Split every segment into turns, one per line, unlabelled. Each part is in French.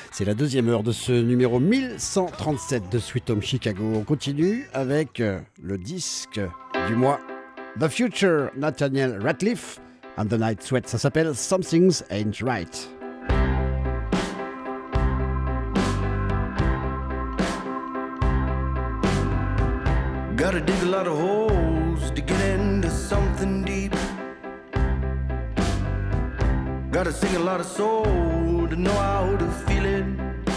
C'est la deuxième heure de ce numéro 1137 de Sweet Home Chicago. On continue avec le disque du mois The Future, Nathaniel Rateliff and the Night Sweat. Ça s'appelle Some Things Ain't Right.
Gotta dig a lot of holes to get into something deep. Gotta sing a lot of soul to know how to feel it.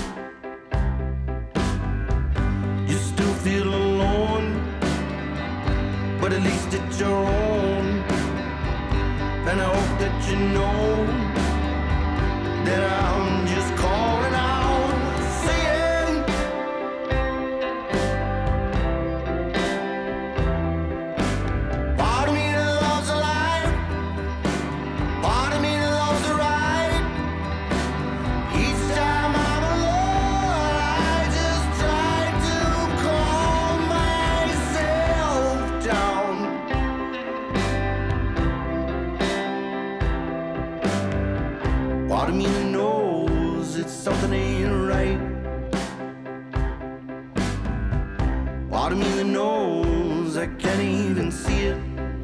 You still feel alone, but at least it's your own. And I hope that you know that I'm just calling out, saying part of me that loves the light, part of me that loves the right. Each time I'm alone, I just try to calm myself down. Part of me that knows that something ain't right. Part of me that knows I can't even see it.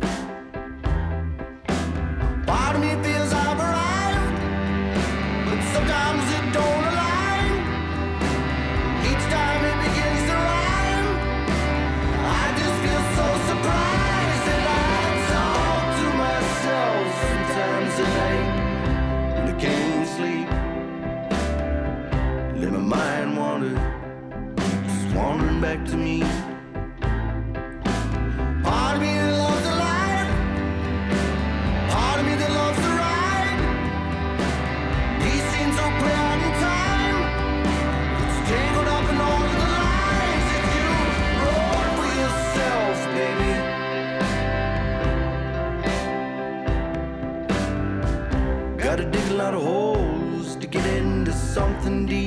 Part of me feels I've arrived, but sometimes it don't align. Each time it begins to rhyme, I just feel so surprised that I talk to myself sometimes at night when I can't sleep. Let my mind wander, just wandering back to me. Part of me that loves the light, part of me that loves the ride. These scenes don't play out in time. It's tangled up in all of the lies that you wrote for yourself, baby. Gotta dig a lot of holes to get into something deep.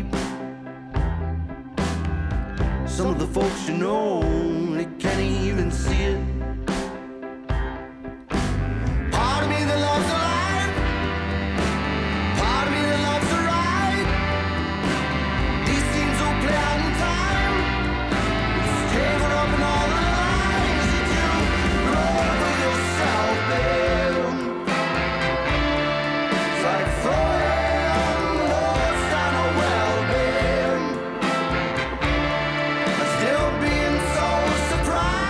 Some of the folks you know, they can't even see it. Part of me that loves the light, part of me that loves the ride. These scenes don't play out in time. It's tangled up in all the lies that you wrote for yourself, babe. It's like throwing notes down a well, babe. I'm still being so surprised.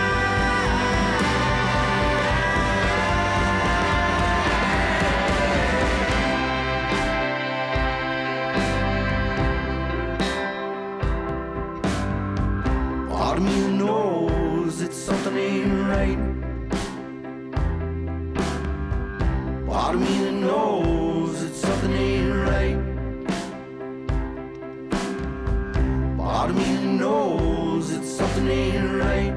Part of me knows that something ain't right. Part of me that knows that something ain't right. Part of me that knows that something ain't right.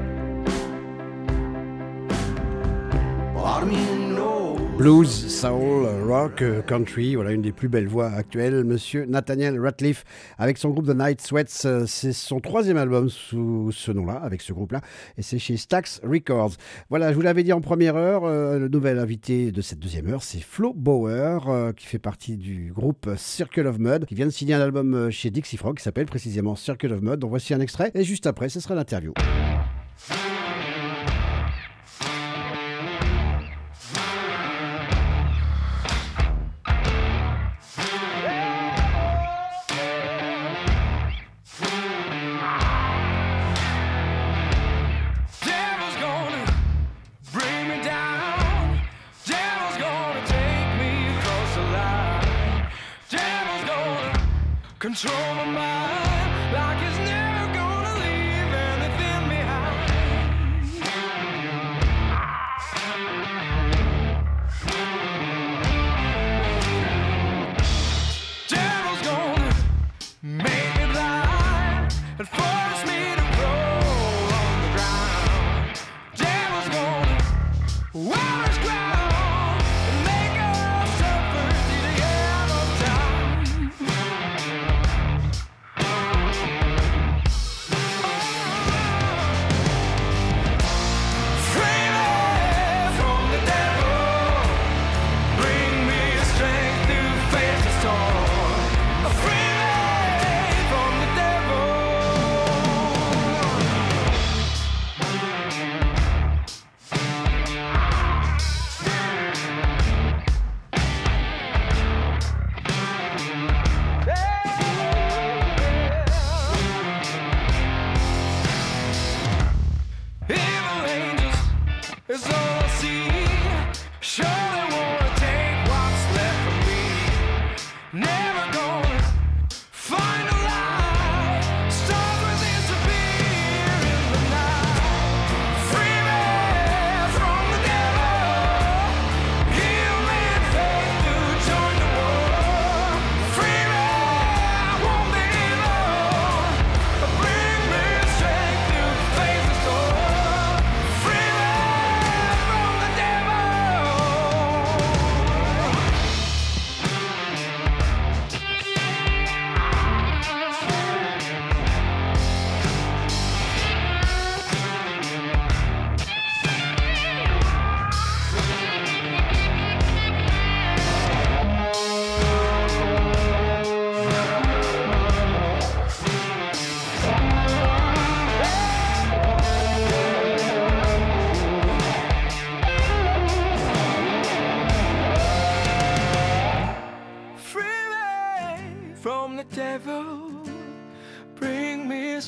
Part of me that knows.
Blues, soul, rock, country, voilà une des plus belles voix actuelles, monsieur Nathaniel Rateliff avec son groupe The Night Sweats. C'est son troisième album sous ce nom-là, avec ce groupe-là, et c'est chez Stax Records. Voilà, je vous l'avais dit en première heure, le nouvel invité de cette deuxième heure, c'est Flo Bauer, qui fait partie du groupe Circle of Mud, qui vient de signer un album chez Dixie Frog qui s'appelle précisément Circle of Mud. Donc voici un extrait, et juste après, ce sera l'interview.
Devil's gonna bring me down. Devil's gonna take me across the line. Devil's gonna control my mind like he's never gonna leave anything behind. Devil's gonna make me blind and force me to roll on the ground. Devil's gonna wear his crown and make us suffer till the end of time.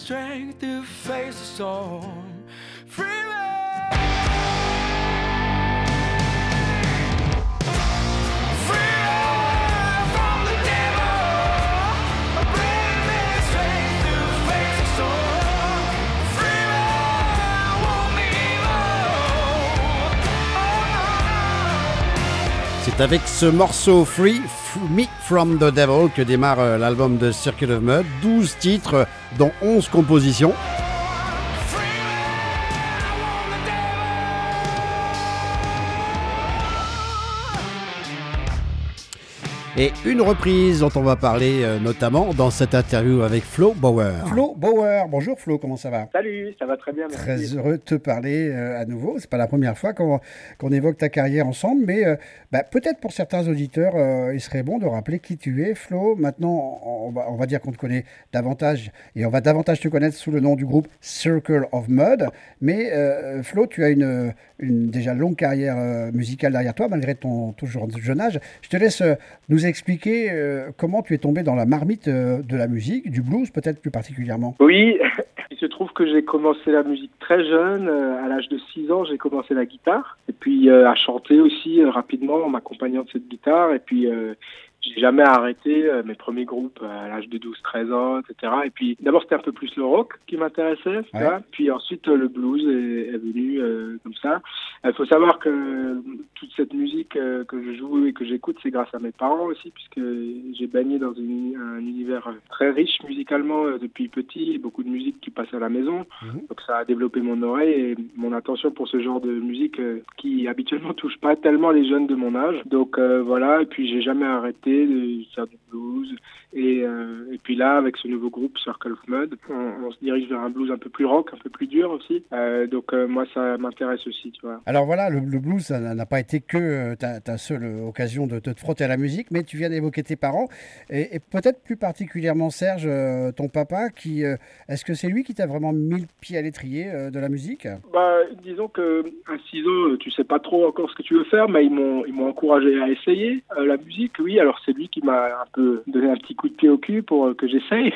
strength to face the storm. Free me.
C'est avec ce morceau Free Me From The Devil que démarre l'album de Circle of Mud. 12 titres, dont 11 compositions. Et une reprise dont on va parler notamment dans cette interview avec Flo Bauer. Flo Bauer, bonjour Flo, comment ça va?
Salut, ça va très bien, merci.
Très heureux de te parler à nouveau. C'est pas la première fois qu'on évoque ta carrière ensemble, mais peut-être pour certains auditeurs, il serait bon de rappeler qui tu es, Flo. Maintenant, on va dire qu'on te connaît davantage et on va davantage te connaître sous le nom du groupe Circle of Mud. Mais Flo, tu as une déjà longue carrière musicale derrière toi, malgré ton toujours jeune âge. Je te laisse nous expliquer comment tu es tombé dans la marmite de la musique, du blues peut-être plus particulièrement.
Oui, il se trouve que j'ai commencé la musique très jeune, à l'âge de 6 ans, j'ai commencé la guitare, et puis à chanter aussi rapidement en m'accompagnant de cette guitare, et puis j'ai jamais arrêté mes premiers groupes à l'âge de 12-13 ans, etc. Et puis d'abord c'était un peu plus le rock qui m'intéressait,
ouais.
Puis ensuite le blues est venu comme ça. Il faut savoir que toute cette musique que je joue et que j'écoute, c'est grâce à mes parents aussi, puisque j'ai baigné dans un univers très riche musicalement depuis petit, beaucoup de musique qui passait à la maison. Donc ça a développé mon oreille et mon attention pour ce genre de musique qui habituellement touche pas tellement les jeunes de mon âge. Donc voilà, et puis j'ai jamais arrêté de faire du blues et puis là avec ce nouveau groupe Circle of Mud on se dirige vers un blues un peu plus rock, un peu plus dur aussi, donc moi ça m'intéresse aussi, tu vois.
Alors voilà, le blues ça n'a pas été que ta seule occasion de te frotter à la musique, mais tu viens d'évoquer tes parents et peut-être plus particulièrement Serge, ton papa, qui est-ce que c'est lui qui t'a vraiment mis le pied à l'étrier de la musique?
Disons que à 6 ans tu sais pas trop encore ce que tu veux faire, mais ils m'ont encouragé à essayer la musique. Oui, alors c'est lui qui m'a un peu donné un petit coup de pied au cul pour que j'essaye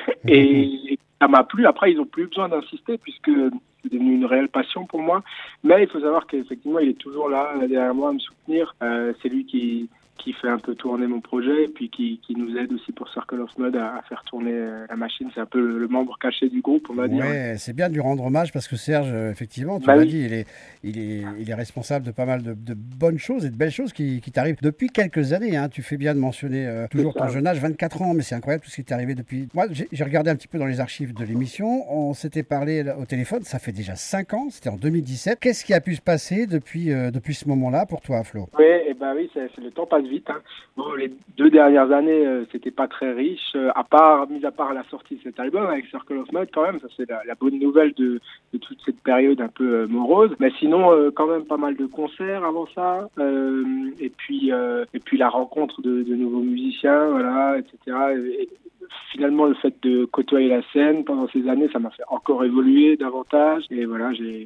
et ça m'a plu. Après ils ont plus besoin d'insister puisque c'est devenu une réelle passion pour moi, mais il faut savoir qu'effectivement il est toujours là derrière moi à me soutenir. C'est lui qui fait un peu tourner mon projet et puis qui nous aide aussi pour Circle of Mud à faire tourner la machine. C'est un peu le membre caché du groupe, on va dire.
Ouais, c'est bien de lui rendre hommage parce que Serge, effectivement, tu l'as dit, il est responsable de pas mal de bonnes choses et de belles choses qui t'arrivent depuis quelques années. Hein. Tu fais bien de mentionner toujours ton jeune âge, 24 ans, mais c'est incroyable tout ce qui t'est arrivé depuis. Moi, j'ai regardé un petit peu dans les archives de l'émission. On s'était parlé au téléphone, ça fait déjà 5 ans, c'était en 2017. Qu'est-ce qui a pu se passer depuis ce moment-là pour toi, Flo?
Oui, le temps passe vite. Hein. Bon, les 2 dernières années, c'était pas très riche, mis à part la sortie de cet album avec Circle of Mud, quand même, ça c'est la bonne nouvelle de toute cette période un peu morose. Mais sinon, quand même pas mal de concerts avant ça, et puis la rencontre de nouveaux musiciens, voilà, etc. Et finalement, le fait de côtoyer la scène pendant ces années, ça m'a fait encore évoluer davantage. Et voilà,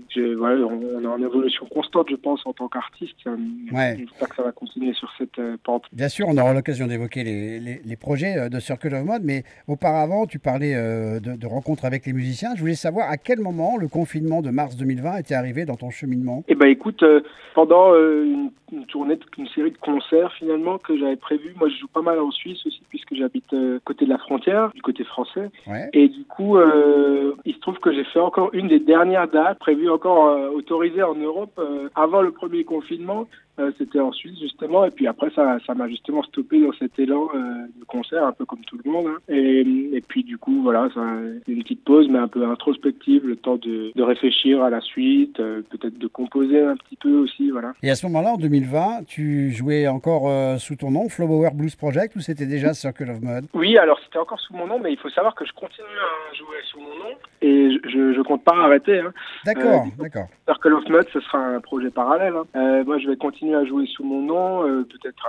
on est en évolution constante, je pense, en tant qu'artiste.
Ouais.
J'espère que ça va continuer sur cette pente.
Bien sûr, on aura l'occasion d'évoquer les projets de Circle of Mud, mais auparavant, tu parlais de rencontres avec les musiciens. Je voulais savoir à quel moment le confinement de mars 2020 était arrivé dans ton cheminement.
Eh ben, écoute, pendant une tournée, une série de concerts finalement que j'avais prévu. Moi, je joue pas mal en Suisse aussi, puisque j'habite côté de la frontière, du côté français.
Ouais.
Et du coup, il se trouve que j'ai fait encore une des dernières dates prévues, encore autorisées en Europe avant le premier confinement. C'était en Suisse justement, et puis après ça m'a justement stoppé dans cet élan de concert, un peu comme tout le monde. Hein. Et puis du coup voilà, c'est une petite pause, mais un peu introspective, le temps de réfléchir à la suite, peut-être de composer un petit peu aussi, voilà.
Et à ce moment-là, en 2020, tu jouais encore sous ton nom, Flo Bauer Blues Project, ou c'était déjà Circle of Mud?
Oui, alors c'était encore sous mon nom, mais il faut savoir que je continue à jouer sous mon nom et je compte pas arrêter. Hein.
D'accord.
Circle of Mud, ce sera un projet parallèle. Hein. Moi, je vais continuer continuer à jouer sous mon nom, peut-être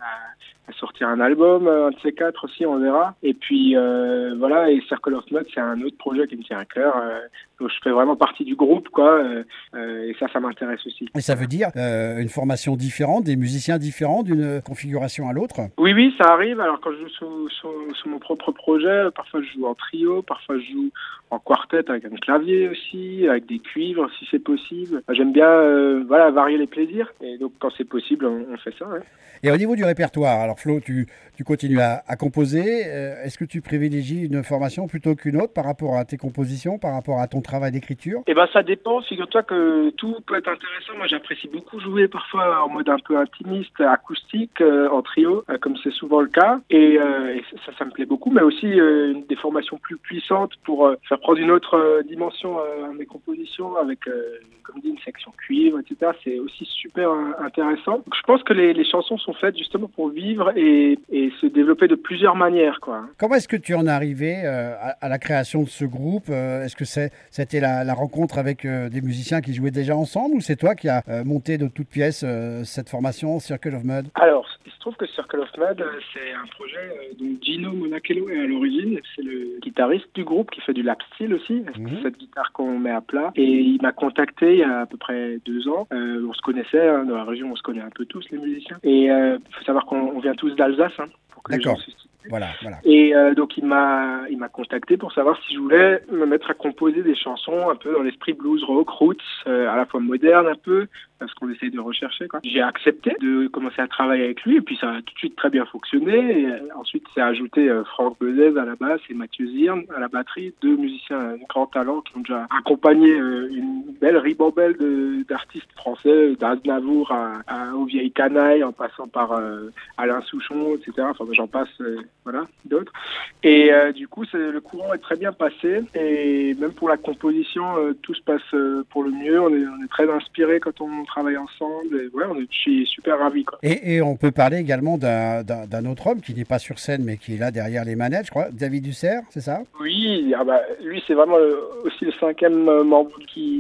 à sortir un album, un de ces quatre aussi, on verra. Et puis voilà, et Circle of Mud, c'est un autre projet qui me tient à cœur. Donc je fais vraiment partie du groupe, quoi. Et ça m'intéresse aussi.
Et ça veut dire une formation différente, des musiciens différents d'une configuration à l'autre?
Oui, ça arrive. Alors quand je joue sous mon propre projet, parfois je joue en trio, parfois je joue en quartet avec un clavier aussi, avec des cuivres si c'est possible. J'aime bien varier les plaisirs. Et donc quand c'est possible, on fait ça. Ouais.
Et au niveau du répertoire, alors Flo, tu continues à composer. Est-ce que tu privilégies une formation plutôt qu'une autre par rapport à tes compositions, par rapport à ton travail d'écriture?
Eh ben ça dépend. Figure-toi que tout peut être intéressant. Moi j'apprécie beaucoup jouer parfois en mode un peu intimiste, acoustique, en trio, comme c'est souvent le cas. Et ça me plaît beaucoup. Mais aussi des formations plus puissantes pour faire prendre une autre dimension à mes compositions avec, comme dit, une section cuivre, etc. C'est aussi super intéressant. Donc, je pense que les chansons sont faites justement pour vivre et se développer de plusieurs manières, quoi.
Comment est-ce que tu en es arrivé à la création de ce groupe? Est-ce que c'était la rencontre avec des musiciens qui jouaient déjà ensemble, ou c'est toi qui as monté de toutes pièces cette formation Circle of Mud?
Alors, il se trouve que Circle of Mud, c'est un projet dont Gino Monachello est à l'origine. C'est le guitariste du groupe qui fait du lap steel aussi. C'est cette guitare qu'on met à plat. Et il m'a contacté il y a à peu près 2 ans. On se connaissait, dans la région, on se connaît un peu tous, les musiciens. Et il faut savoir qu'on vient tous d'Alsace, pour que les gens se situent.
Voilà.
Et donc il m'a contacté pour savoir si je voulais me mettre à composer des chansons un peu dans l'esprit blues rock, roots, à la fois moderne un peu, parce qu'on essaye de rechercher, quoi. J'ai accepté de commencer à travailler avec lui, et puis ça a tout de suite très bien fonctionné. Et ensuite c'est ajouté Franck Bezez à la basse et Mathieu Zirn à la batterie, 2 musiciens de grand talent qui ont déjà accompagné une belle ribambelle d'artistes français, d'Aznavour aux Vieilles Canailles, en passant par Alain Souchon, etc. Enfin j'en passe. D'autres. Et du coup, le courant est très bien passé. Et même pour la composition, tout se passe pour le mieux. On est très inspirés quand on travaille ensemble. Et je suis super ravi, quoi.
Et on peut parler également d'un autre homme qui n'est pas sur scène, mais qui est là derrière les manettes, je crois, David Dussert, c'est ça?
Oui, lui, c'est vraiment aussi le 5e membre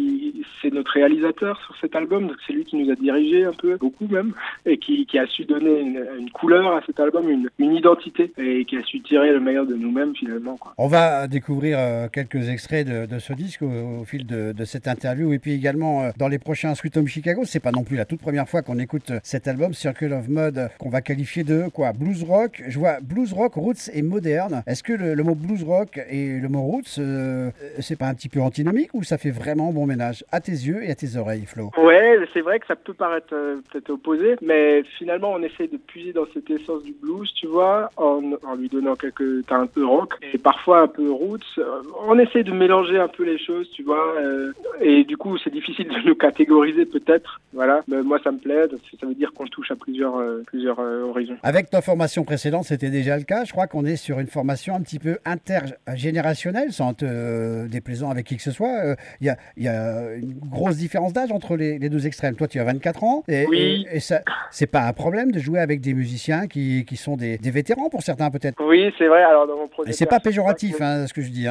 c'est notre réalisateur sur cet album. Donc c'est lui qui nous a dirigé un peu, beaucoup même, et qui a su donner une couleur à cet album, une identité. Et qui a su tirer le meilleur de nous-mêmes finalement, quoi.
On va découvrir quelques extraits de ce disque au fil de cette interview, et puis également dans les prochains Sweet Home Chicago. C'est pas non plus la toute première fois qu'on écoute cet album Circle of Mud, qu'on va qualifier de quoi? Blues rock. Je vois blues rock, roots et moderne. Est-ce que le mot blues rock et le mot roots, c'est pas un petit peu antinomique, ou ça fait vraiment bon ménage à tes yeux et à tes oreilles, Flo?
Ouais, c'est vrai que ça peut paraître peut-être opposé, mais finalement on essaie de puiser dans cette essence du blues, tu vois, en lui donnant quelques teintes un peu rock et parfois un peu roots. On essaie de mélanger un peu les choses, tu vois, et du coup c'est difficile de nous catégoriser peut-être, voilà, mais moi ça me plaît, ça veut dire qu'on touche à plusieurs horizons.
Avec ta formation précédente, c'était déjà le cas. Je crois qu'on est sur une formation un petit peu intergénérationnelle, sans être déplaisant avec qui que ce soit. Il y a une grosse différence d'âge entre les deux extrêmes. Toi, tu as 24 ans, et ça, c'est pas un problème de jouer avec des musiciens qui sont des vétérans pour certains peut-être.
Oui, c'est vrai. Alors dans mon projet,
et c'est pas péjoratif, ce que je dis.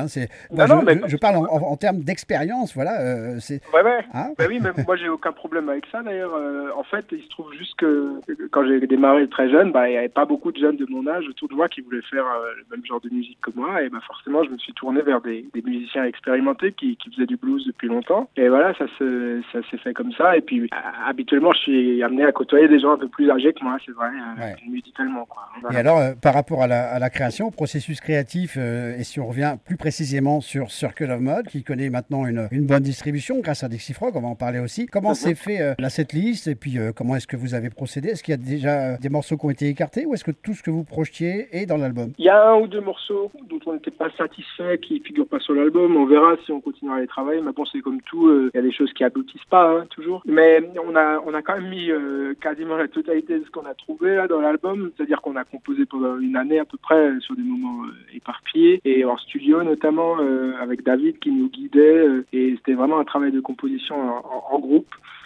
Je parle en termes d'expérience, voilà.
Oui, mais moi j'ai aucun problème avec ça d'ailleurs. En fait, il se trouve juste que quand j'ai démarré très jeune, il n'y avait pas beaucoup de jeunes de mon âge autour de moi qui voulaient faire le même genre de musique que moi, et forcément je me suis tourné vers des musiciens expérimentés qui faisaient du blues depuis longtemps. Et voilà, ça s'est fait comme ça. Et puis habituellement, je suis amené à côtoyer des gens un peu plus âgés que moi, c'est vrai, musicalement, quoi. Voilà.
Et alors, par rapport à la création, au processus créatif, et si on revient plus précisément sur Circle of Mud, qui connaît maintenant une bonne distribution grâce à Dixie Frog, on va en parler aussi. Comment s'est fait la setlist, et puis comment est-ce que vous avez procédé? Est-ce qu'il y a déjà des morceaux qui ont été écartés, ou est-ce que tout ce que vous projetiez est dans l'album?
Il y a 1 ou 2 morceaux dont on n'était pas satisfait, qui ne figurent pas sur l'album. On verra si on continue à les travailler. Mais bon, c'est comme tout, il y a des choses qui aboutissent pas, toujours. Mais on a quand même mis quasiment la totalité de ce qu'on a trouvé là dans l'album. C'est-à-dire qu'on a composé pendant une année à peu près sur des moments éparpillés, et en studio notamment avec David qui nous guidait, et c'était vraiment un travail de composition en groupe.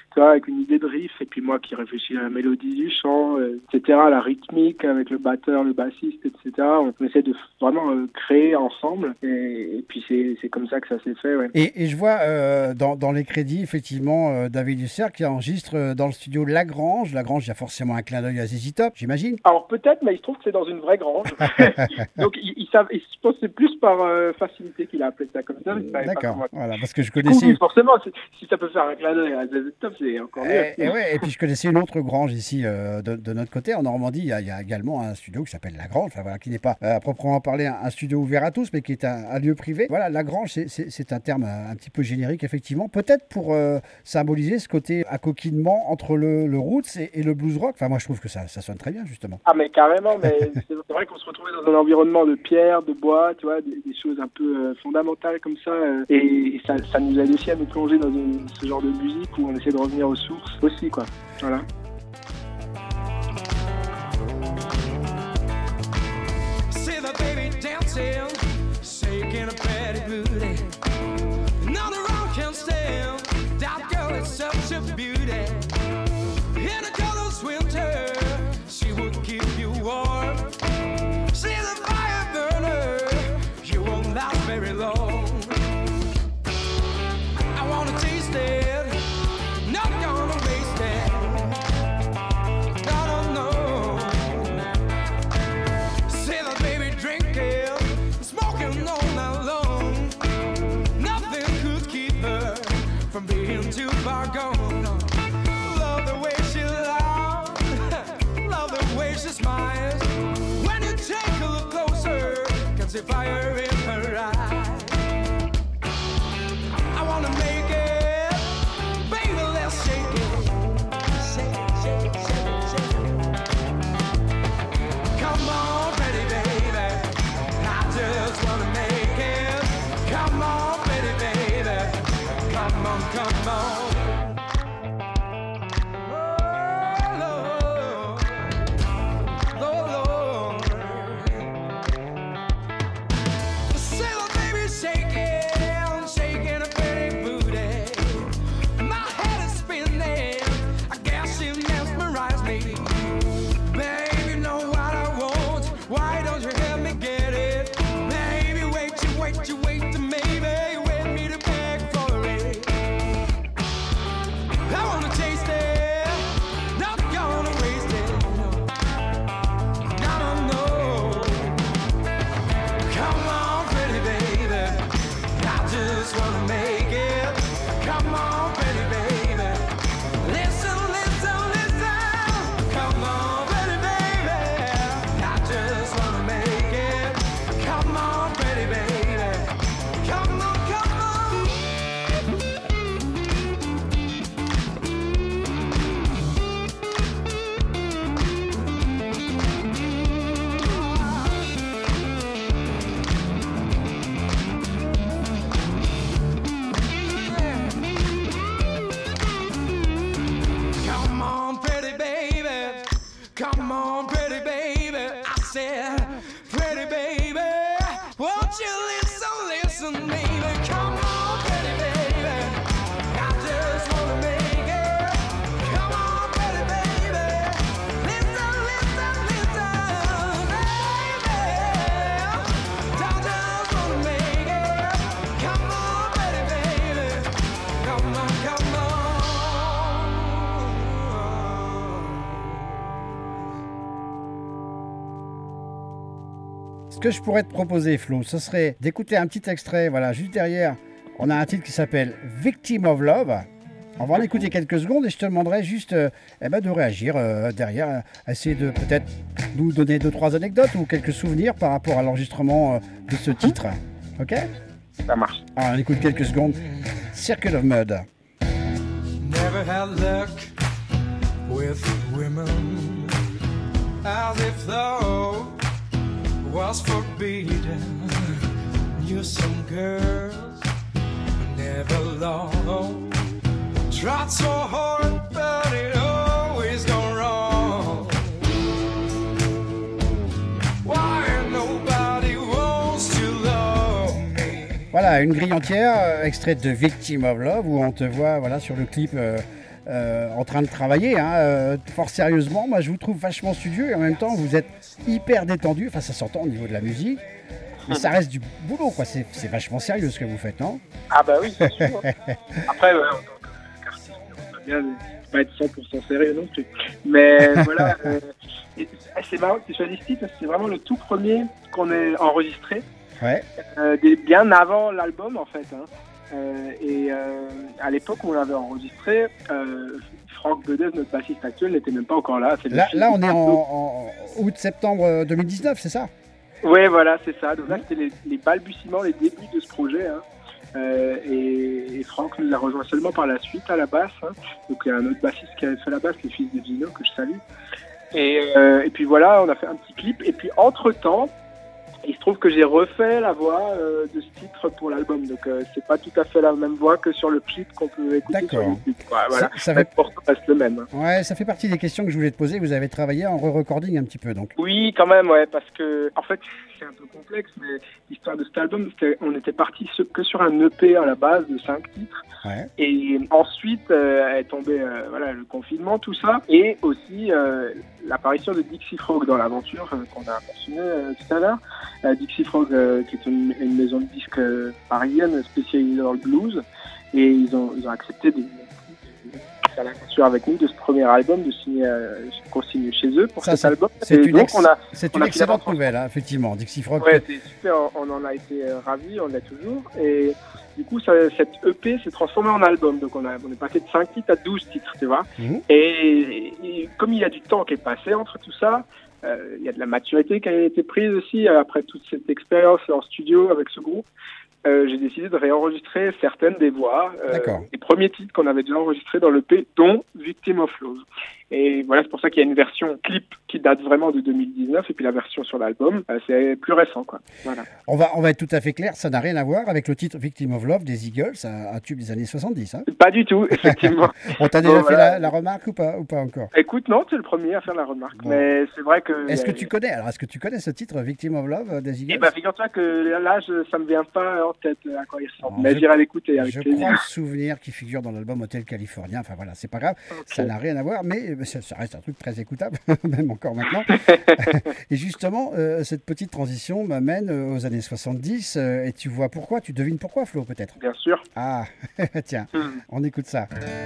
tu vois, avec une idée de riff, et puis moi qui réfléchis à la mélodie du chant, etc., la rythmique avec le batteur, le bassiste, etc. On essaie de vraiment créer ensemble, et puis c'est comme ça que ça s'est fait, ouais.
Et je vois dans les crédits, effectivement, David Dussert qui enregistre dans le studio Lagrange. Lagrange, il y a forcément un clin d'œil à ZZ Top, j'imagine.
Alors peut-être, mais il se trouve que c'est dans une vraie grange. Donc je pense que c'est plus par facilité qu'il a appelé ça comme ça.
D'accord, voilà, parce que je
Du coup,
connaissais...
oui, forcément, si ça peut faire un clin d'œil à ZZ Top, c'est encore mieux.
Et puis je connaissais une autre grange ici de notre côté en Normandie. Il y a également un studio qui s'appelle La Grange, enfin, voilà, qui n'est pas à proprement parler un studio ouvert à tous, mais qui est un lieu privé. Voilà, La Grange, c'est un terme un petit peu générique, effectivement, peut-être pour symboliser ce côté accoquinement entre le roots et le blues rock. Enfin, moi, je trouve que ça sonne très bien, justement.
Ah, mais carrément, mais c'est vrai qu'on se retrouvait dans un environnement de pierre, de bois, tu vois, des choses un peu fondamentales comme ça, et ça nous aide aussi à nous plonger dans ce genre de musique où on essaie de revenir aux sources aussi, quoi. Voilà.
See the baby dancing, shaking a pretty booty. None around can stand. That girl is such a beauty. In a colorless winter, she will keep you warm. See the fire burner, you won't last very long. I wanna taste it, not gonna waste it. No, no, no. See the baby drinking, smoking all night long. Nothing could keep her from being too far gone. Love the way she laughs, love the way she smiles. When you take a look closer, can see fire in her eyes. I wanna make it, baby, let's shake it. Shake it, shake it, shake it, shake it. Come on, pretty baby, I just wanna make it. Come on, pretty baby, come on, come on. Oh, Lord, Lord, Lord. See the baby shaking, shaking a pretty booty. My head is spinning, I guess she mesmerized me. Baby, you know what I want, why don't you help me get it? Baby, wait to maybe wait me to beg for it. I wanna taste it, not gonna waste it. No, no, no. Come on, pretty baby, I just wanna make it. Come on, pretty baby, listen, listen, listen. Come on, pretty baby, I just wanna make it. Come on, pretty baby, come on, come on. Come on, pretty baby. Come on, pretty baby. I said, pretty baby. Won't you listen, baby? Come on, pretty baby. I just wanna make it. Come on, pretty baby. Listen, listen, listen, baby. I just wanna make it. Come on, pretty baby. Come on, come on.
Ce que je pourrais te proposer, Flo, ce serait d'écouter un petit extrait. Voilà, juste derrière, on a un titre qui s'appelle Victim of Love. On va en écouter quelques secondes et je te demanderai juste de réagir derrière, essayer de peut-être nous donner 2-3 anecdotes ou quelques souvenirs par rapport à l'enregistrement de ce titre. Ok ?
Ça marche.
Alors, on écoute quelques secondes. Circle of Mud.
Never had luck with women, as if love was forbidden. Knew some girls never loved, tried so hard, but it always gone wrong. Why nobody wants to love me?
Voilà, une grille entière, extraite de Victim of Love, où on te voit voilà, sur le clip en train de travailler, hein, fort sérieusement. Moi, je vous trouve vachement studieux et en même temps, vous êtes hyper détendu. Enfin, ça s'entend au niveau de la musique. Mais ça reste du boulot, quoi. C'est vachement sérieux ce que vous faites, non?
Ah bah oui, c'est sûr. Après, en tant qu'artiste, on peut bien pas être 100% sérieux non plus. Mais voilà, c'est marrant que tu choisisses ce titre, parce que c'est vraiment le tout premier qu'on ait enregistré,
Ouais.
bien avant l'album en fait. Hein. À l'époque où on l'avait enregistré, Franck Bedez, notre bassiste actuel, n'était même pas encore là.
Là, on est en août-septembre 2019, c'est ça?
Oui, voilà, c'est ça. Donc là, c'était les balbutiements, les débuts de ce projet. Hein. Et Franck nous a rejoint seulement par la suite à la basse. Hein. Donc il y a un autre bassiste qui avait fait la basse, le fils de Gino, que je salue. Et puis voilà, on a fait un petit clip. Et puis entre-temps, il se trouve que j'ai refait la voix de ce titre pour l'album. Donc c'est pas tout à fait la même voix que sur le clip qu'on peut écouter sur YouTube. Ouais, voilà.
Ça fait...
Pourtant, reste le même. Hein.
Ouais, ça fait partie des questions que je voulais te poser. Vous avez travaillé en re-recording un petit peu, donc.
Oui, quand même, ouais, parce que en fait c'est un peu complexe, mais l'histoire de cet album, on était parti que sur un EP à la base de 5 titres.
Ouais.
Et ensuite est tombé voilà, le confinement, tout ça, et aussi l'apparition de Dixie Frog dans l'aventure qu'on a mentionné tout à l'heure. Dixie Frog, qui est une maison de disques parisienne spécialisée dans le blues, et ils ont accepté de faire l'aventure avec nous de ce premier album, de signer, qu'on signe chez eux pour cet album.
C'est une
on a
excellente nouvelle, hein, effectivement. Dixie Frog.
Ouais, c'est super, on en a été ravis, on l'est toujours. Et du coup, cette EP s'est transformée en album. Donc on est passé de 5 titres à 12 titres, tu vois. Mmh. Et comme il y a du temps qui est passé entre tout ça, il y a de la maturité qui a été prise aussi après toute cette expérience en studio avec ce groupe. J'ai décidé de réenregistrer certaines des voix des premiers titres qu'on avait déjà enregistrés dans l'EP, dont Victim of Love. Et voilà, c'est pour ça qu'il y a une version clip qui date vraiment de 2019, et puis la version sur l'album, c'est plus récent, quoi. Voilà.
On va être tout à fait clair, ça n'a rien à voir avec le titre Victim of Love des Eagles, un tube des années 70. Hein.
Pas du tout, effectivement.
On t'a déjà fait la remarque ou pas encore?
Écoute, non, tu es le premier à faire la remarque, mais c'est vrai que...
Est-ce que tu connais ce titre Victim of Love des Eagles?
Eh ben, figure-toi que là, ça me vient pas en tête à quoi il ressemble, mais j'irai l'écouter avec plaisir.
Je crois le souvenir qui figure dans l'album Hotel Californien, enfin voilà, c'est pas grave, ça n'a rien à voir, mais ça reste un truc très écoutable, même encore maintenant. Et justement, cette petite transition m'amène aux années 70, et tu vois pourquoi, tu devines pourquoi, Flo, peut-être?
Bien sûr.
Ah, tiens, on écoute ça.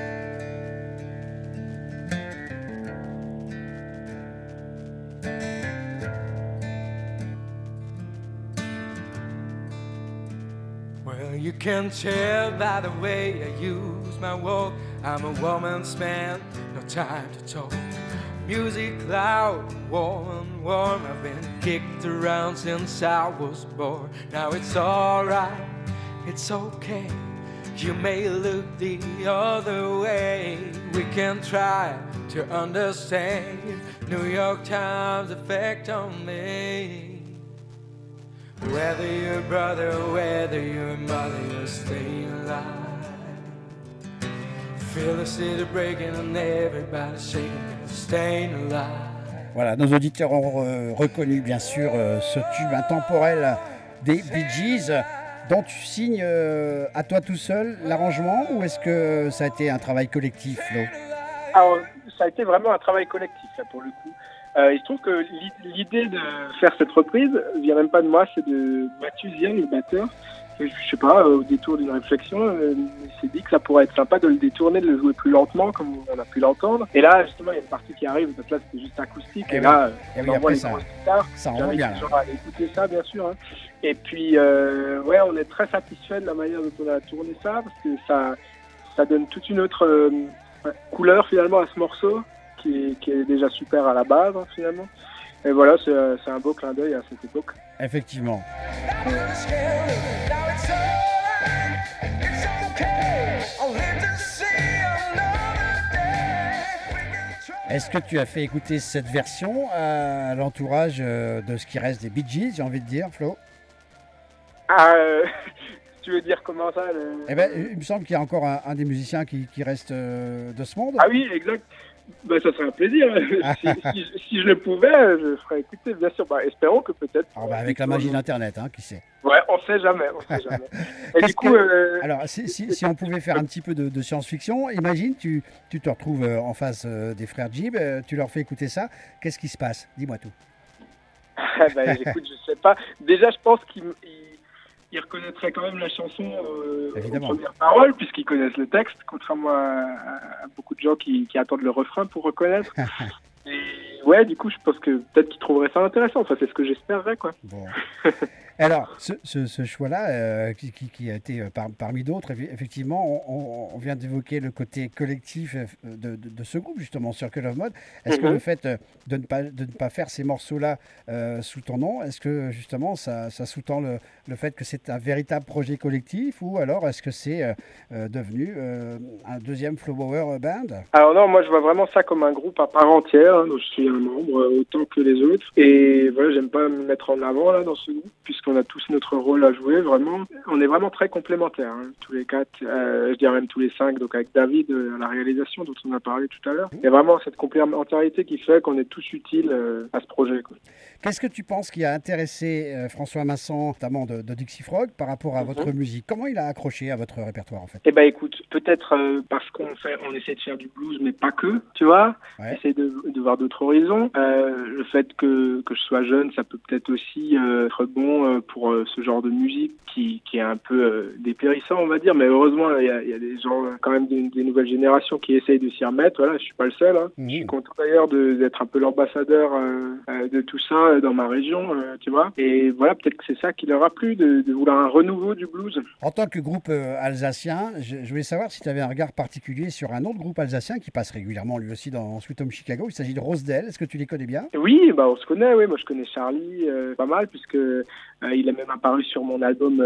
Well, you can tell by the way I use my walk, I'm a woman's man, no time to talk. Music loud, warm, I've been kicked around since I was born. Now it's alright, it's okay. You may look the other way. We can try to understand New York Times' effect on me. Whether you're brother, whether you're mother, you're staying alive. Feel the city breaking and everybody shaking, staying alive.
Voilà, nos auditeurs ont reconnu bien sûr ce tube intemporel des Bee Gees, dont tu signes à toi tout seul l'arrangement, ou est-ce que ça a été un travail collectif, Flo?
Alors, ça a été vraiment un travail collectif, là, pour le coup. Il se trouve que l'idée de faire cette reprise vient même pas de moi, c'est de Mathieu Zien, le batteur. Je sais pas, au détour d'une réflexion, il s'est dit que ça pourrait être sympa de le détourner, de le jouer plus lentement, comme on a pu l'entendre. Et là, justement, il y a une partie qui arrive, parce que là, c'était juste acoustique. Et là, on envoie les grosses guitares.
Ça rend bien.
J'invite à écouter ça, bien sûr. Hein. Et puis, ouais, on est très satisfait de la manière dont on a tourné ça, parce que ça donne toute une autre couleur, finalement, à ce morceau, qui est déjà super à la base, hein, finalement. Et voilà, c'est un beau clin d'œil à cette époque.
Effectivement. Est-ce que tu as fait écouter cette version à l'entourage de ce qui reste des Bee Gees, j'ai envie de dire, Flo?
Tu veux dire comment ça
Eh ben, il me semble qu'il y a encore un des musiciens qui reste de ce monde.
Ah oui, exact. Bah, ça serait un plaisir. Si je le pouvais, je ferais écouter, bien sûr. Bah, espérons que peut-être.
Alors, avec la magie d'Internet, hein, qui sait.
Ouais, on sait jamais. Et
Qu'est-ce
du coup,
que- Alors, si on pouvait faire un petit peu de science-fiction, imagine, tu te retrouves en face des frères Jib, tu leur fais écouter ça, qu'est-ce qui se passe? Dis-moi tout.
bah, écoute, je sais pas. Déjà, je pense qu'ils reconnaîtraient quand même la chanson aux
Évidemment.
premières paroles, puisqu'ils connaissent le texte, contrairement à beaucoup de gens qui attendent le refrain pour reconnaître. Et ouais, du coup, je pense que peut-être qu'ils trouveraient ça intéressant. Enfin, c'est ce que j'espérerais, quoi.
Bon. Alors, ce choix-là, qui a été parmi d'autres, effectivement, on vient d'évoquer le côté collectif de ce groupe, justement, Circle of Mode. Est-ce que le fait de ne pas faire ces morceaux-là sous ton nom, est-ce que justement ça sous-tend le fait que c'est un véritable projet collectif, ou alors est-ce que c'est devenu un deuxième Flowbower Band?
Alors non, moi je vois vraiment ça comme un groupe à part entière, hein, dont je suis un membre autant que les autres. Et voilà, j'aime pas me mettre en avant là dans ce groupe, puisqu'on a tous notre rôle à jouer, vraiment. On est vraiment très complémentaires, hein, tous les quatre, je dirais même tous les cinq, donc avec David à la réalisation dont on a parlé tout à l'heure. Il y a vraiment cette complémentarité qui fait qu'on est tous utiles à ce projet, quoi.
Qu'est-ce que tu penses qui a intéressé François Masson, notamment de Dixie Frog, par rapport à votre musique? Comment il a accroché à votre répertoire, en fait?
Eh ben écoute, peut-être parce qu'on essaie de faire du blues, mais pas que, tu vois.
Ouais.
Essayer de voir d'autres horizons. Le fait que je sois jeune, ça peut peut-être aussi être bon pour ce genre de musique qui est un peu dépérissant, on va dire. Mais heureusement, il y a des gens quand même des nouvelles générations qui essayent de s'y remettre. Voilà, je suis pas le seul. Hein. Je suis content d'ailleurs d'être un peu l'ambassadeur de tout ça dans ma région, tu vois. Et voilà, peut-être que c'est ça qui leur a plu, de vouloir un renouveau du blues.
En tant que groupe alsacien, je voulais savoir si tu avais un regard particulier sur un autre groupe alsacien qui passe régulièrement lui aussi dans Sweet Home Chicago. Il s'agit de Rosedale. Est-ce que tu les connais bien?
Oui, bah on se connaît, oui. Moi je connais Charlie pas mal, puisque il a même apparu sur mon album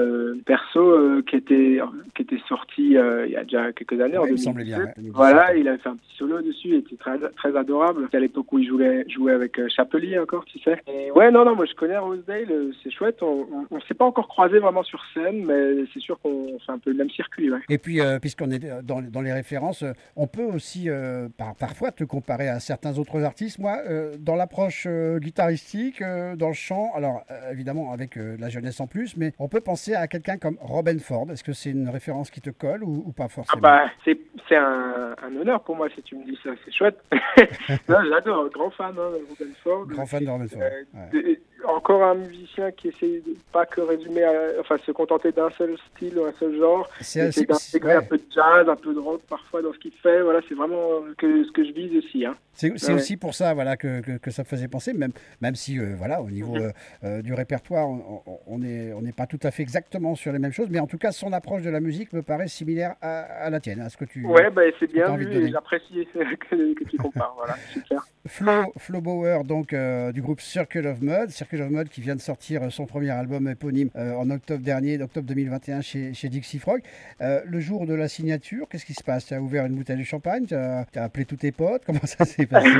perso qui était sorti il y a déjà quelques années, en
Oui, il me
2017.
semblait bien. Ouais, 2017.
Voilà, il avait fait un petit solo dessus, il était très, très adorable. C'était à l'époque où il jouait avec Chapelier encore, tu sais. Et ouais, non, moi je connais Rosedale, c'est chouette. On s'est pas encore croisé vraiment sur scène, mais c'est sûr qu'on fait un peu le même circuit, ouais.
Et puis, puisqu'on est dans les références, on peut aussi parfois te comparer à certains autres artistes. Moi, dans l'approche guitaristique, dans le chant, alors évidemment avec la jeunesse en plus, mais on peut penser à quelqu'un comme Robin Ford. Est-ce que c'est une référence qui te colle ou pas forcément?
Ah bah, c'est un honneur pour moi si tu me dis ça, c'est chouette. Non, j'adore, grand fan hein, de Robin Ford.
Grand fan de Robin Ford. Ouais.
Encore un musicien qui essaie de pas que résumer, se contenter d'un seul style ou un seul genre. Essayer d'intégrer un peu de jazz, un peu de rock parfois dans ce qu'il fait. Voilà, c'est vraiment ce que je vise aussi. Hein.
C'est aussi pour ça, voilà, que ça faisait penser, même si, voilà, au niveau du répertoire, on n'est pas tout à fait exactement sur les mêmes choses, mais en tout cas, son approche de la musique me paraît similaire à la tienne. Est-ce que tu
ouais, bah, c'est bien
envie de
vu
donner
et j'apprécie que tu compares. Voilà, super.
Flo Bauer, donc du groupe Circle of Mud qui vient de sortir son premier album éponyme en octobre dernier, octobre 2021 chez Dixie Frog. Le jour de la signature, qu'est-ce qui se passe? Tu as ouvert une bouteille de champagne, tu as appelé tous tes potes, comment ça s'est passé?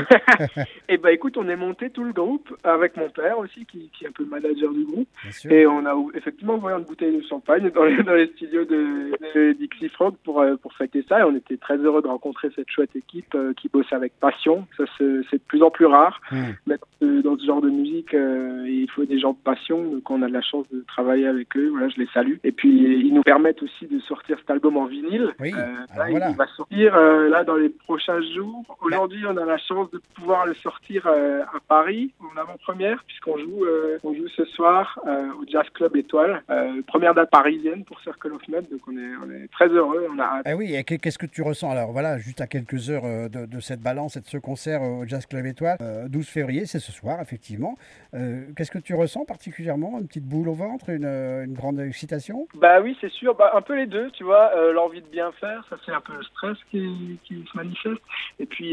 Et bah écoute, on est monté tout le groupe avec mon père aussi qui est un peu le manager du groupe. Et on a effectivement ouvert une bouteille de champagne dans les studios de Dixie Frog pour fêter ça, et on était très heureux de rencontrer cette chouette équipe qui bosse avec passion. Ça c'est de plus en plus rare. Mais dans ce genre de musique, il faut des gens de passion, donc on a de la chance de travailler avec eux. Voilà, je les salue. Et puis ils nous permettent aussi de sortir cet album en vinyle.
Oui.
Il va sortir là dans les prochains jours. Aujourd'hui, on a la chance de pouvoir le sortir à Paris en avant-première, puisqu'on joue ce soir au Jazz Club Étoile, première date parisienne pour Circle of Mud, donc on est très heureux, on a hâte.
Ah oui, et qu'est-ce que tu ressens? Alors voilà, juste à quelques heures de cette balance et de ce concert au Jazz Club Étoile, 12 février, c'est ce soir effectivement. Qu'est-ce que tu ressens particulièrement? Une petite boule au ventre, une grande excitation?
Bah oui, c'est sûr, un peu les deux, tu vois, l'envie de bien faire, ça c'est un peu le stress qui se manifeste, et puis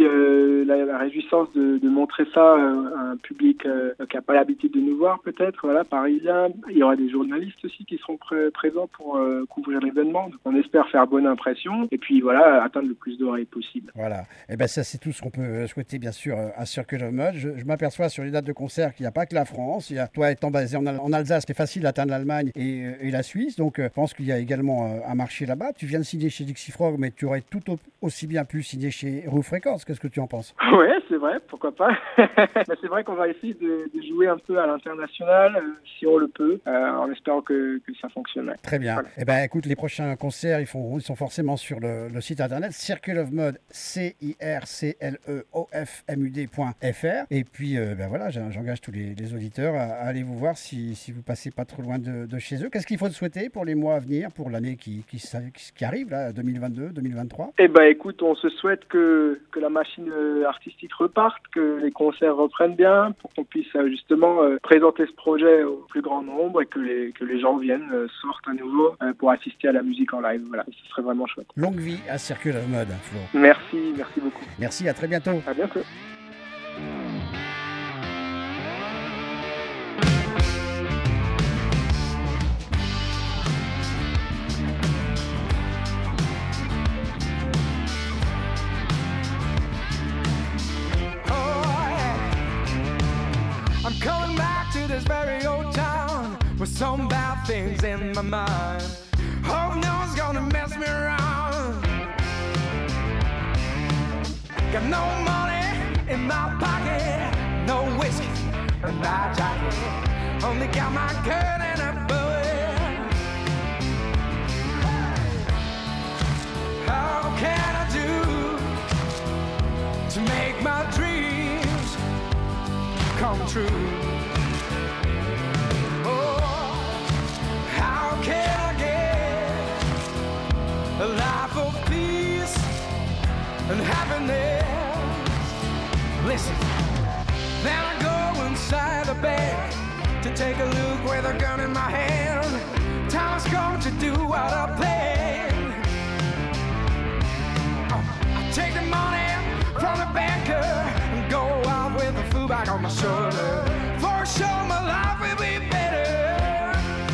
la réjouissance de montrer ça à un public qui n'a pas l'habitude de nous voir peut-être, voilà, parisien. Il y aura des journalistes aussi qui seront présents pour couvrir l'événement, donc on espère faire bonne impression, et puis voilà, atteindre le plus d'oreilles possible.
Voilà, et ben ça c'est tout ce qu'on peut souhaiter bien sûr à Circle of Mud. Je m'aperçois sur les dates de concert qu'il n'y a pas que la France. France. Toi étant basé en Alsace, c'est facile d'atteindre l'Allemagne et la Suisse. Donc je pense qu'il y a également un marché là-bas. Tu viens de signer chez Dixie Frog, mais tu aurais tout aussi bien pu signer chez Roof Records. Qu'est-ce que tu en penses?
Ouais, c'est vrai, pourquoi pas. Mais c'est vrai qu'on va essayer de jouer un peu à l'international, si on le peut, en espérant que ça fonctionne.
Très bien.
Voilà.
Eh ben, écoute, les prochains concerts, ils sont forcément sur le site internet Circle of Mud, CIRCLEOFMUD.fr. Et puis, voilà, j'engage tous les auditeurs à aller vous voir si vous passez pas trop loin de chez eux. Qu'est-ce qu'il faut te souhaiter pour les mois à venir, pour l'année qui arrive, là, 2022, 2023?
Eh ben, écoute, on se souhaite que la machine artistique reparte, que les concerts reprennent bien, pour qu'on puisse justement présenter ce projet au plus grand nombre et que les gens viennent, sortent à nouveau pour assister à la musique en live. Voilà, ce serait vraiment chouette.
Longue vie à Circle of Mud, Flo.
Merci beaucoup.
Merci, à très bientôt.
À bientôt.
I'm coming back to this very old town with some bad things in my mind. Hope no one's gonna mess me around. Got no money in my pocket, no whiskey in my jacket. Only got my gun and a bullet. How can I do to make my dreams come true? Oh, how can I get a life of peace and happiness? Listen, then I go inside the bank to take a look with a gun in my hand. Time has come to do what I planned. I take the money from the banker and go out with a fool bag on my shoulder. For sure my life will be better.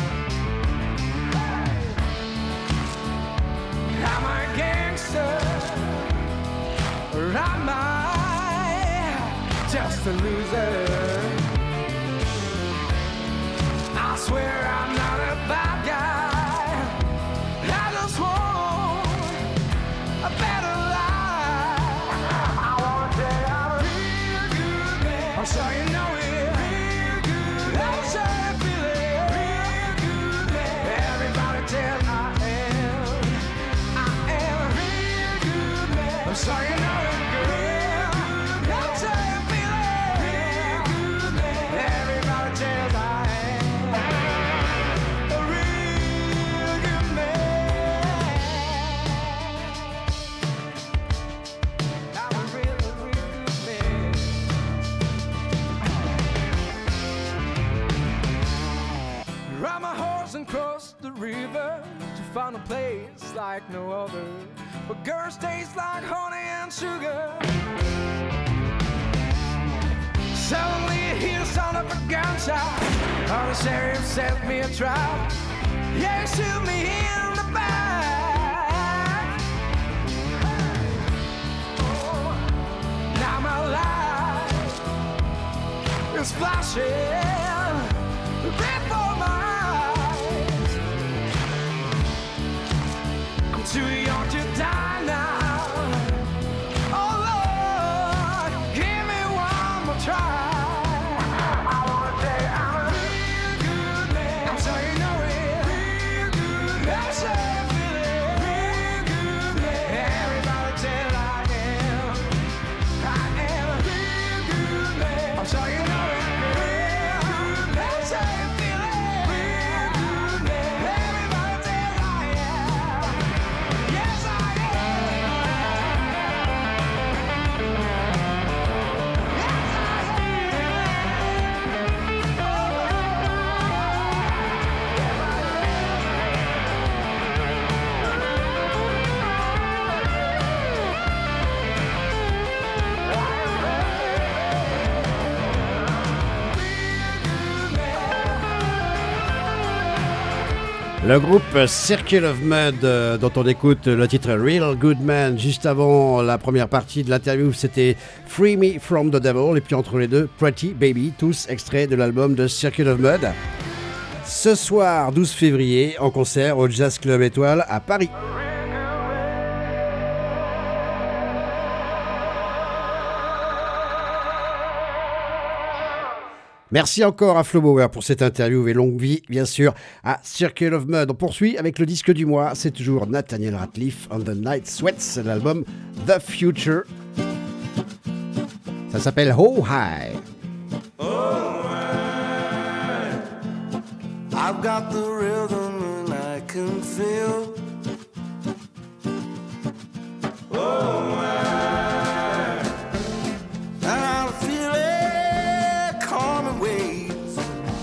I'm a gangster, or am I just a loser? I swear I'm not a bad guy. I just want a better life. I wanna tell you I'm a real good man. I'm sure you know it. Real good man. I'm sure you feel it. Real good man. Everybody tell me I am a real good man. I'm sure you know it, girl. I'm sure you feel it. Real good man. Everybody tells I am a real good man. I'm a real good man. Ride my horse and cross the river to find a place like no other, where girls taste like honey and sugar. Suddenly I hear the sound of a gunshot. Oh, the sheriff set me a trap. Yeah, he shoot me in the back. Oh, now my life is flashing before my eyes. I'm too young to die now. Oh Lord, give me one more try. I wanna tell you I'm a real good man. I'm sure you know it. Real good man. I'm sure you feel it. Real good man. Everybody tell I am a real good man. I'm sure you know it. Real good man. I'm sure you feel it. Real good man. Everybody tell I am. Yeah.
Le groupe Circle of Mud, dont on écoute le titre Real Good Man. Juste avant la première partie de l'interview, c'était Free Me From The Devil. Et puis entre les deux, Pretty Baby, tous extraits de l'album de Circle of Mud. Ce soir, 12 février, en concert au Jazz Club Étoile à Paris. Merci encore à Flo Bauer pour cette interview et longue vie, bien sûr, à Circle of Mud. On poursuit avec le disque du mois. C'est toujours Nathaniel Rateliff on the Night Sweats, l'album The Future. Ça s'appelle Ho High.
I've got the rhythm and I can feel. Oh my, and I feel it coming waves.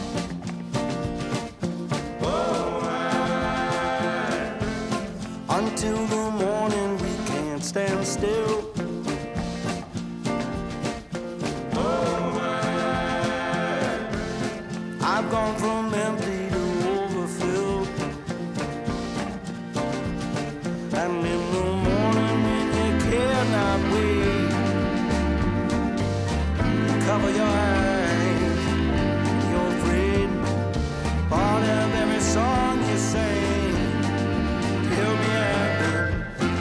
Oh my, until the morning we can't stand still. Oh my, I've gone from empty. And in the morning when you cannot wait, cover your eyes, you're afraid. Part of every song you sing, he'll be happy.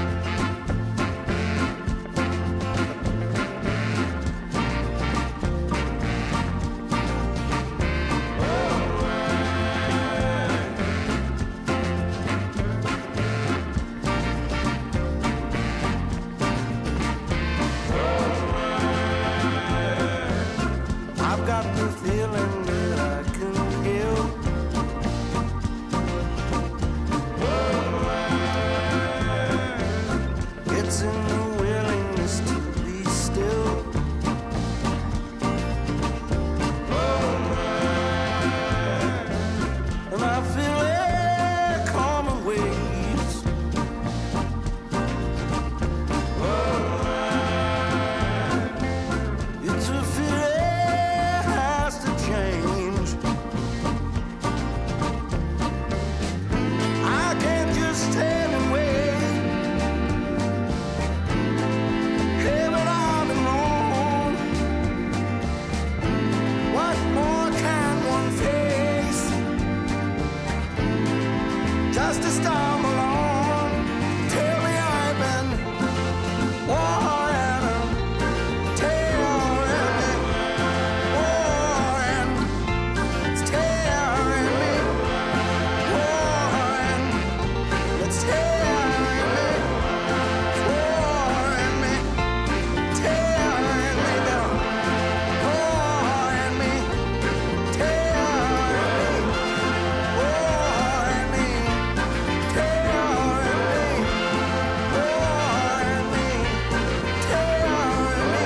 Got the feeling that I can heal. It's in the willingness to be still. And I feel it coming waves. It's a feeling change. I can't just stand and wait. Heaven on and on. What more can one face? Just to stumble on. Tell me I've been war and a tale and war and it's tearing me, war and it's tearing me, war and me, tearing me down, war and me, tearing me, war and me, tearing me, war and me, tearing me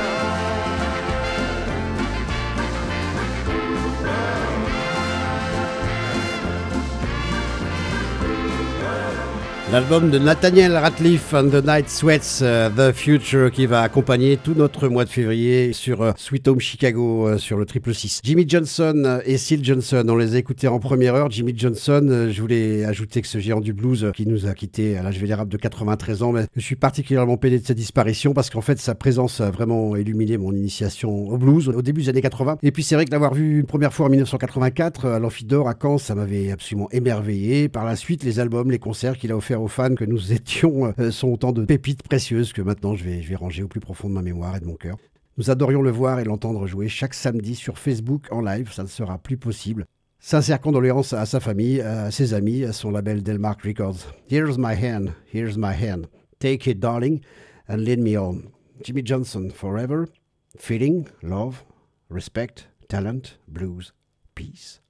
L'album de Nathaniel Rateliff and the Night Sweats, The Future, qui va accompagner tout notre mois de février sur Sweet Home Chicago, sur le 666. Jimmy Johnson et Syl Johnson, on les a écoutés en première heure. Jimmy Johnson, je voulais ajouter que ce géant du blues qui nous a quittés à l'âge vénérable de 93 ans, mais je suis particulièrement pédé de sa disparition parce qu'en fait sa présence a vraiment illuminé mon initiation au blues au début des années 80. Et puis c'est vrai que l'avoir vu une première fois en 1984 à l'Amphidor à Caen, ça m'avait absolument émerveillé. Par la suite, les albums, les concerts qu'il a offerts aux fans que nous étions sont autant de pépites précieuses que maintenant je vais ranger au plus profond de ma mémoire et de mon cœur. Nous adorions le voir et l'entendre jouer chaque samedi sur Facebook en live, ça ne sera plus possible. Sincères condoléances à sa famille, à ses amis, à son label Delmark Records. Here's my hand, take it darling and lead me on. Jimmy Johnson, forever, feeling, love, respect, talent, blues, peace.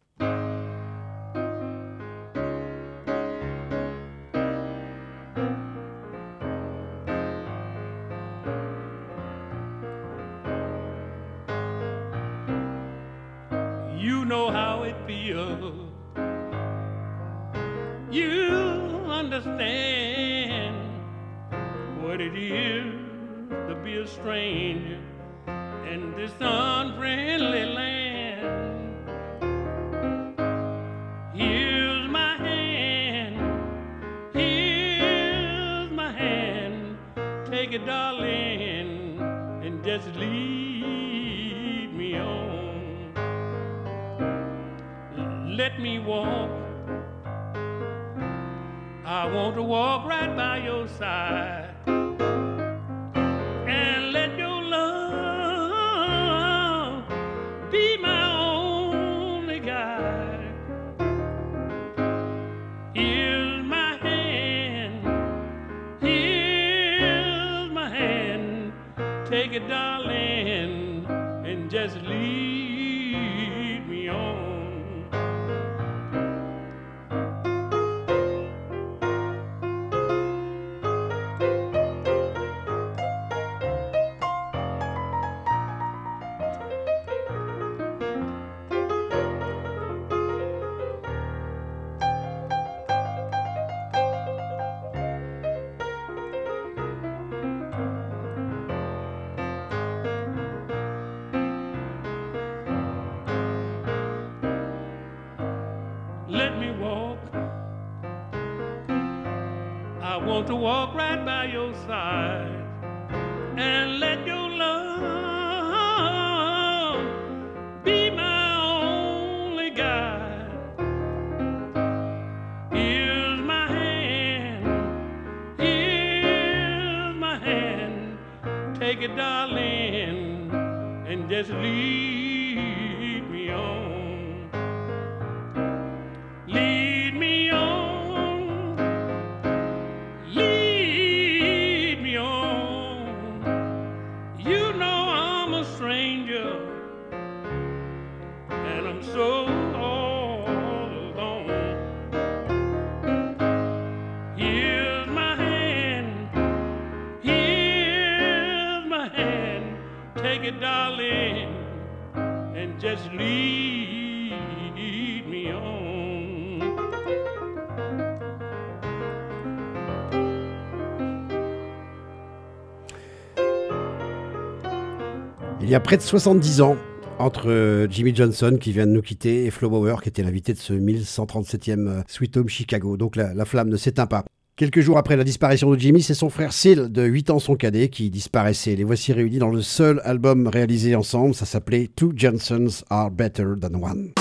You know how it feels. You understand what it is to be a stranger in this unfriendly land. Here's my hand. let me walk. I want to walk right by your side and let your love be my only guide. Here's my hand, here's my hand. Take it, darling, and just lead me on. Let me walk. I want to walk right by your side and let your love be my only guide. Here's my hand, here's my hand. Take it, darling, and just lead me on. Lead me on, lead me on. You know I'm a stranger, and I'm so all alone. Here's my hand, here's my hand. Take it, darling, and just lead me on.
Il y a près de 70 ans, entre Jimmy Johnson qui vient de nous quitter et Flo Bauer qui était l'invité de ce 1137e Sweet Home Chicago. Donc la flamme ne s'éteint pas. Quelques jours après la disparition de Jimmy, c'est son frère Syl, de 8 ans son cadet, qui disparaissait. Les voici réunis dans le seul album réalisé ensemble. Ça s'appelait Two Johnsons Are Better Than One.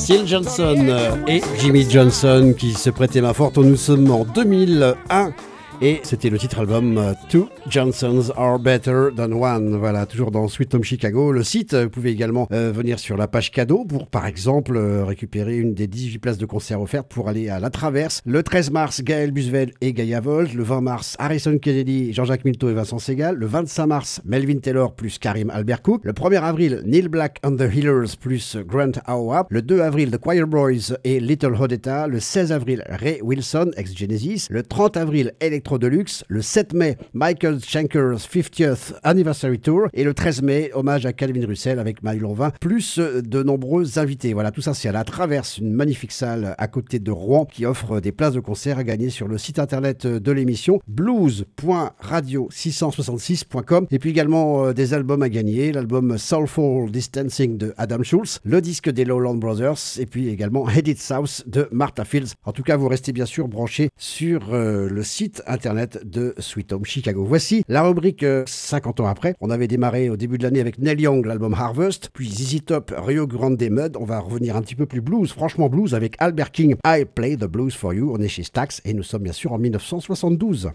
Phil Johnson et Jimmy Johnson qui se prêtaient main forte. Nous sommes en 2001 et c'était le titre album Two Johnsons Are Better Than One. Voilà, toujours dans Sweet Home Chicago. Le site, vous pouvez également venir sur la page cadeau pour, par exemple, récupérer une des 18 places de concert offertes pour aller à La Traverse. Le 13 mars, Gaël Busvel et Gaia Volt. Le 20 mars, Harrison Kennedy, Jean-Jacques Milteau et Vincent Segal. Le 25 mars, Melvin Taylor plus Karim Albert Cook. Le 1er avril, Neil Black and the Healers plus Grant Howe. Le 2 avril, The Choir Boys et Little Odetta. Le 16 avril, Ray Wilson, ex-Genesis. Le 30 avril, Electro Deluxe. Le 7 mai, Michael Schenker's 50th Anniversary Tour. Et le 13 mai, hommage à Calvin Russell avec Marie Lanvin, plus de nombreux invités. Voilà, tout ça c'est à La Traverse, une magnifique salle à côté de Rouen qui offre des places de concert à gagner sur le site internet de l'émission blues.radio666.com. Et puis également des albums à gagner, l'album Soulful Distancing de Adam Schultz, le disque des Lowland Brothers et puis également Headed South de Martha Fields. En tout cas, vous restez bien sûr branchés sur le site internet de Sweet Home Chicago. Voici la rubrique 50 ans après. On avait démarré au début de l'année avec Neil Young, l'album Harvest, puis ZZ Top, Rio Grande Mud. On va revenir un petit peu plus blues, franchement blues, avec Albert King, I Play the Blues for You. On est chez Stax et nous sommes bien sûr en 1972.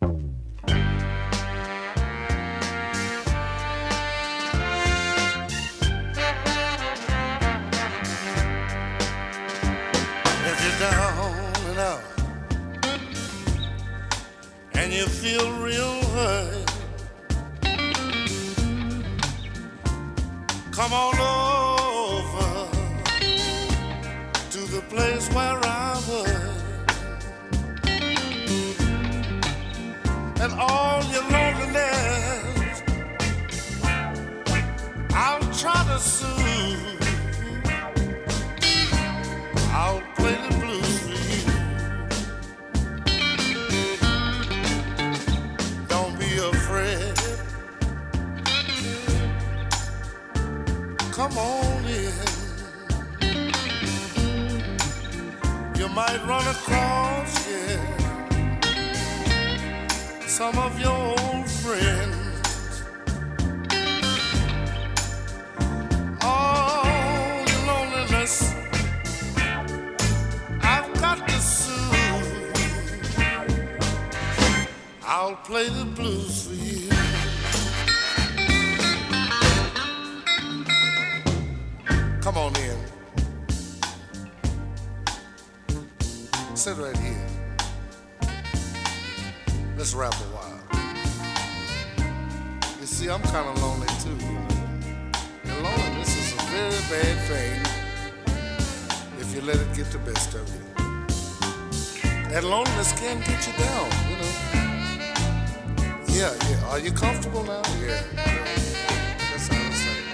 And you feel real hurt, come on over to the place where I work, and all your loneliness I'll try to soothe. I'll play the blues for you. Afraid. Come on in. You might run across, yeah, some of your old friends. All your loneliness I've got to soothe. I'll play the blues for you. Come on in. Sit right here. Let's rap a while. You see, I'm kind of lonely too, you know. And loneliness is a very bad thing if you let it get the best of you. And loneliness can get you down, you know. Yeah. Are you comfortable now? Yeah. That's how I was saying.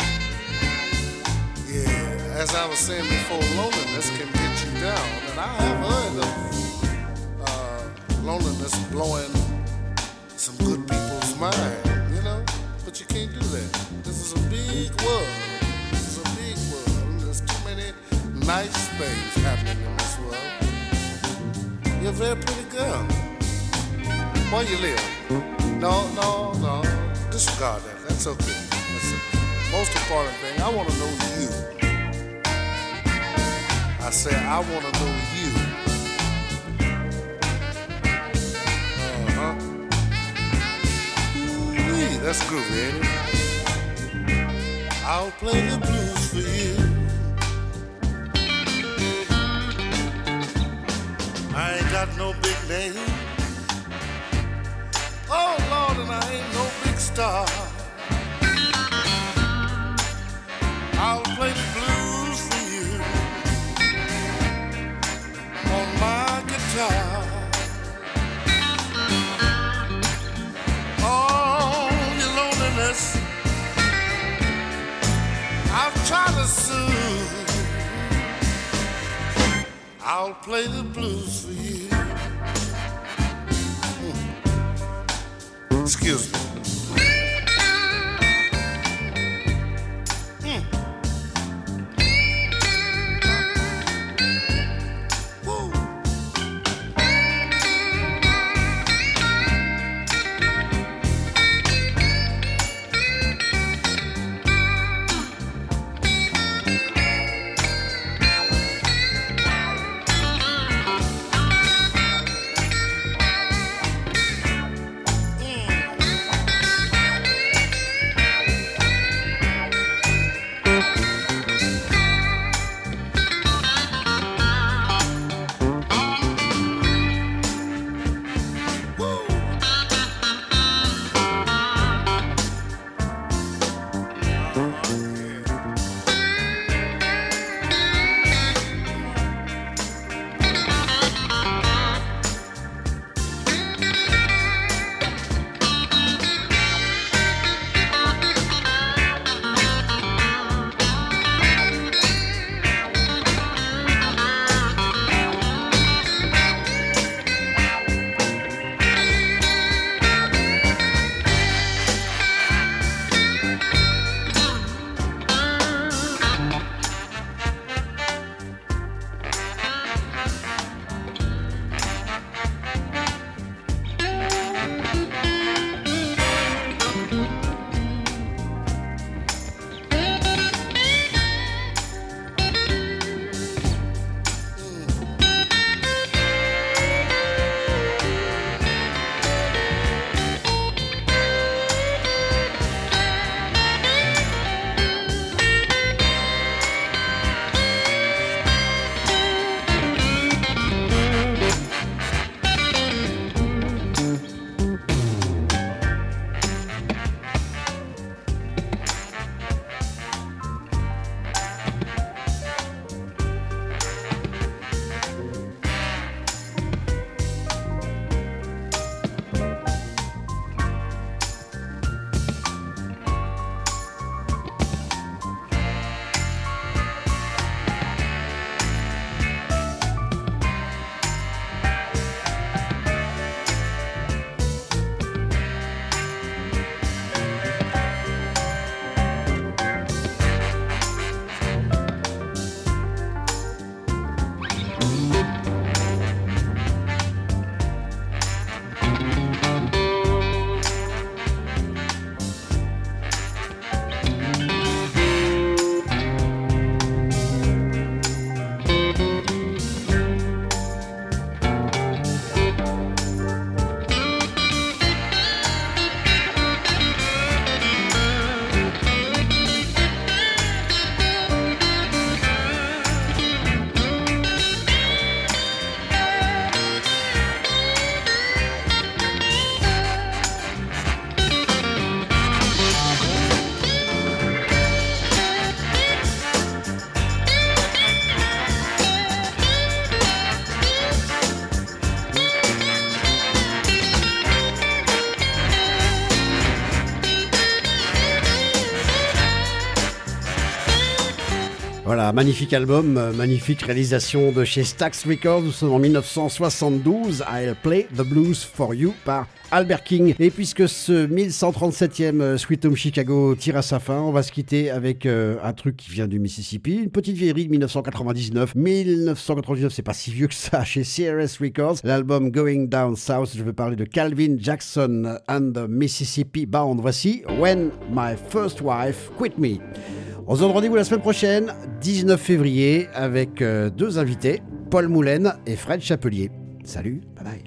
Yeah. As I was saying before, loneliness can get you down. And I have heard of loneliness blowing some good people's mind, you know? But you can't do that. This is a big world. This is a big world. There's too many nice things happening in this world. You're a very pretty girl. Where you live? No. Disregard that. That's okay. That's the most important thing. I want to know you. I say I want to know you. Ooh-wee, that's groovy, ain't it? I'll play the blues for you. I ain't got no big name. Oh, Lord, and I ain't no big star. I'll play the blues for you on my guitar. Oh, your loneliness I've tried to soothe. I'll play the blues for you. Excuse me. Woo.
Voilà, magnifique album, magnifique réalisation de chez Stax Records. Nous sommes en 1972. I'll Play the Blues for You par Albert King. Et puisque ce 1137e Sweet Home Chicago tire à sa fin, on va se quitter avec un truc qui vient du Mississippi, une petite vieillerie de 1999. 1999, c'est pas si vieux que ça, chez CRS Records. L'album Going Down South, je veux parler de Calvin Jackson and the Mississippi Band. Voici When My First Wife Quit Me. On se donne rendez-vous la semaine prochaine, 19 février, avec deux invités, Paul Moulin et Fred Chapelier. Salut, bye bye.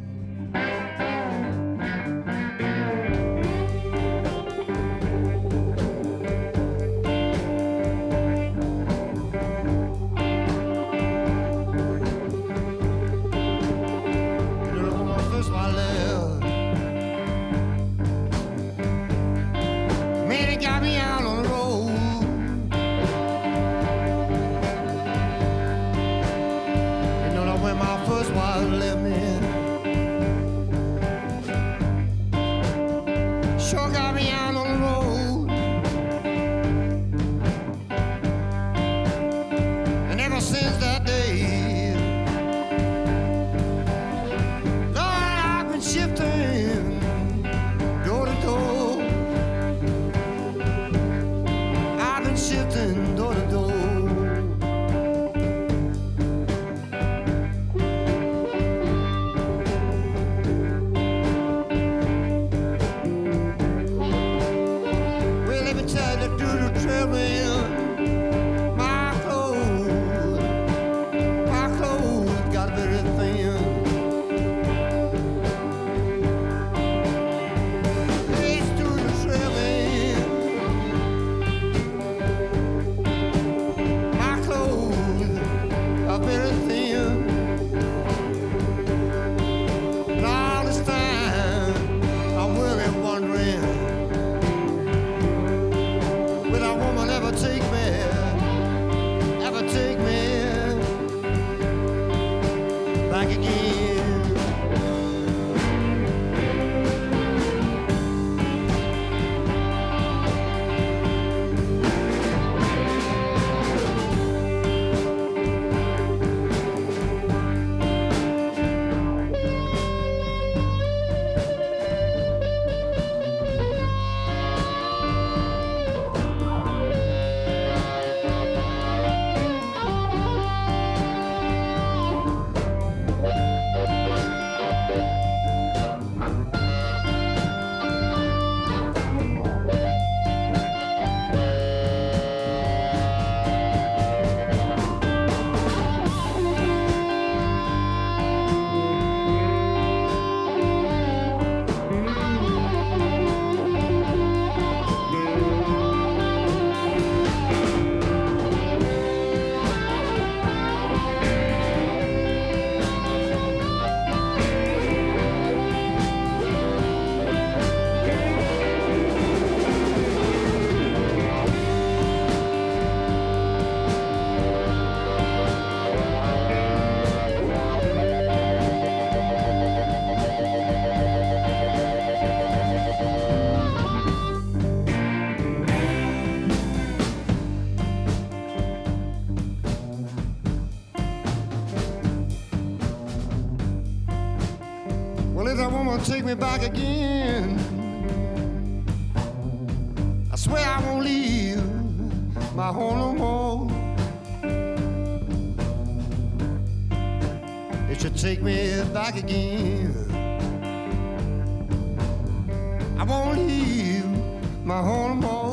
Take me back again. I swear I won't leave my home no more. It should take me back again. I won't leave my home no more.